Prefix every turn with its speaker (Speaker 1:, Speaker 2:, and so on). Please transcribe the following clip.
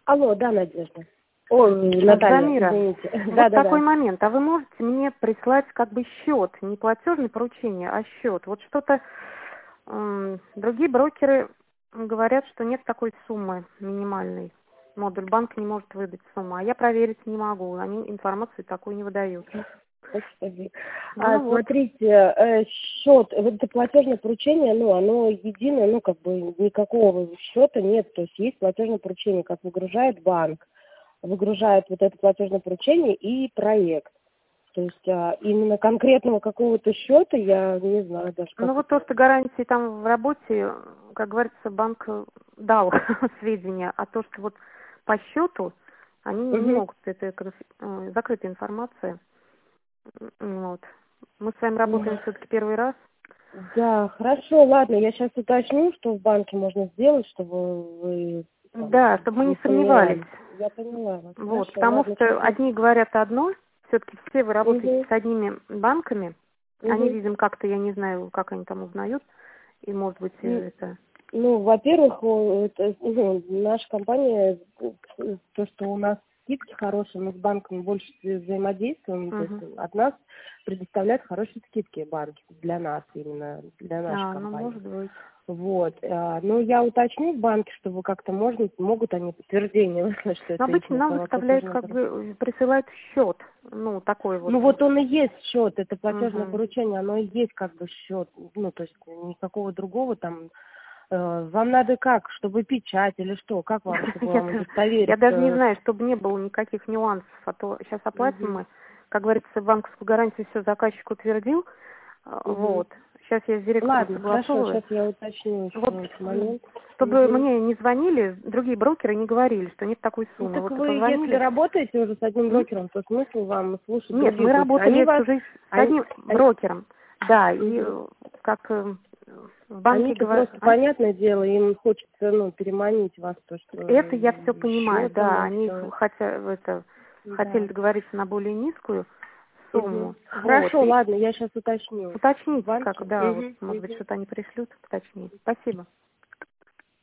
Speaker 1: Алло, да, Надежда. Ой, Наталья,
Speaker 2: Замира,
Speaker 1: извините.
Speaker 2: вот
Speaker 1: Да.
Speaker 2: такой момент. А вы можете мне прислать как бы счет, не платежное поручение, а счет? Вот что-то другие брокеры говорят, что нет такой суммы минимальной. Модуль банк не может выдать сумму, а я проверить не могу. Они информацию такую не выдают.
Speaker 1: Господи.
Speaker 2: Ну вот.
Speaker 1: Смотрите, счет, вот это платежное поручение, ну, оно единое, ну, как бы никакого счета нет. То есть есть платежное поручение, как выгружает банк, выгружает вот это платежное поручение и проект. То есть именно конкретного какого-то счета я не знаю даже, как
Speaker 2: Ну вот то,
Speaker 1: это.
Speaker 2: что гарантии там в работе, как говорится, банк дал сведения, а то, что вот по счету, они не
Speaker 1: Мгм.
Speaker 2: могут, это закрытая информация. Вот. Мы с вами работаем все-таки первый раз.
Speaker 1: Да, хорошо, ладно, я сейчас уточню, что в банке можно сделать, чтобы вы там
Speaker 2: Да, чтобы мы
Speaker 1: не
Speaker 2: не сомневались.
Speaker 1: сомневались. Я поняла вас.
Speaker 2: Вот,
Speaker 1: Хорошо,
Speaker 2: потому
Speaker 1: ладно, сейчас
Speaker 2: что
Speaker 1: я...
Speaker 2: одни говорят одно, все-таки все вы работаете
Speaker 1: Угу,
Speaker 2: с одними банками, они,
Speaker 1: угу.
Speaker 2: видимо, как-то, я не знаю, как они там узнают, и, может быть, это...
Speaker 1: Ну, во-первых, наша компания, то, что у нас скидки хорошие, мы с банками больше взаимодействуем, то есть
Speaker 2: Мгм.
Speaker 1: от нас предоставляют хорошие скидки банки для нас, именно для нашей
Speaker 2: Ну,
Speaker 1: компании.
Speaker 2: может быть.
Speaker 1: Вот. Ну, я уточню в банке, чтобы как-то могут они подтверждение выслать, что
Speaker 2: Но
Speaker 1: это
Speaker 2: обычно
Speaker 1: их
Speaker 2: нам выставляют,
Speaker 1: платежное
Speaker 2: как
Speaker 1: поручение.
Speaker 2: бы, присылают счет, ну, такой вот.
Speaker 1: Ну, вот он и есть счет, это платежное
Speaker 2: Мгм.
Speaker 1: поручение, оно и есть как бы счет. Ну, то есть никакого другого там. Вам надо как, чтобы печать или что? Как вам, чтобы вам
Speaker 2: Я даже не
Speaker 1: удостовериться?
Speaker 2: знаю, чтобы не было никаких нюансов, а то сейчас оплатим
Speaker 1: Угу,
Speaker 2: мы, как говорится, банковскую гарантию все заказчик утвердил,
Speaker 1: угу.
Speaker 2: вот. Сейчас я с директором
Speaker 1: Ладно, хорошо,
Speaker 2: согласовываю.
Speaker 1: сейчас я уточню
Speaker 2: Вот,
Speaker 1: еще этот момент.
Speaker 2: чтобы
Speaker 1: Угу.
Speaker 2: мне не звонили, другие брокеры не говорили, что нет такой
Speaker 1: Ну,
Speaker 2: суммы.
Speaker 1: так
Speaker 2: Вот и
Speaker 1: вы, если
Speaker 2: позвонили.
Speaker 1: работаете уже с одним брокером, то смысл вам слушать
Speaker 2: Нет,
Speaker 1: других
Speaker 2: мы
Speaker 1: брокеров. Они
Speaker 2: работали
Speaker 1: вас,
Speaker 2: всю жизнь с
Speaker 1: они,
Speaker 2: одним
Speaker 1: они,
Speaker 2: брокером. Да, и
Speaker 1: мгм.
Speaker 2: как в банке
Speaker 1: Они-то
Speaker 2: говорят...
Speaker 1: просто, понятное дело, им хочется, ну, переманить вас, то, что
Speaker 2: Это я все понимаю,
Speaker 1: счетом
Speaker 2: да,
Speaker 1: и
Speaker 2: они
Speaker 1: все.
Speaker 2: хотели
Speaker 1: Да.
Speaker 2: договориться на более низкую
Speaker 1: Мгм.
Speaker 2: сумму. Вот,
Speaker 1: Хорошо,
Speaker 2: и
Speaker 1: ладно, я сейчас уточню в
Speaker 2: уточните, как,
Speaker 1: банке.
Speaker 2: да, вот,
Speaker 1: Мгм,
Speaker 2: может быть,
Speaker 1: мгм.
Speaker 2: что-то они пришлют, уточните. Спасибо.